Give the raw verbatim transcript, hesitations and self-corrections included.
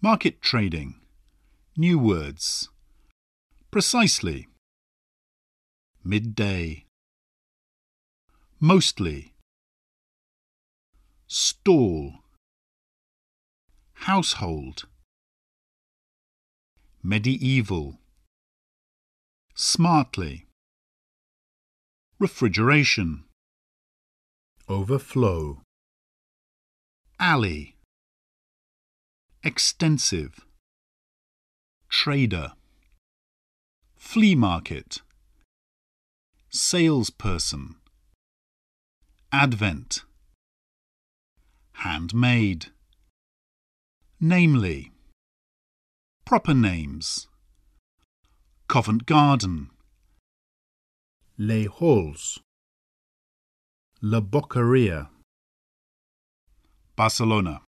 Market trading. New words. Precisely. Midday. Mostly. Stall. Household. Medieval. Smartly. Refrigeration. Overflow. Alley. Extensive. Trader. Flea market. Salesperson. Advent. Handmade. Namely. Proper names. Covent Garden. Les Halls. La Boqueria. Barcelona.